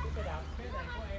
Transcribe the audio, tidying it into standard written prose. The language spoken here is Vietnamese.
ไปดับเพื่อนไหนพวก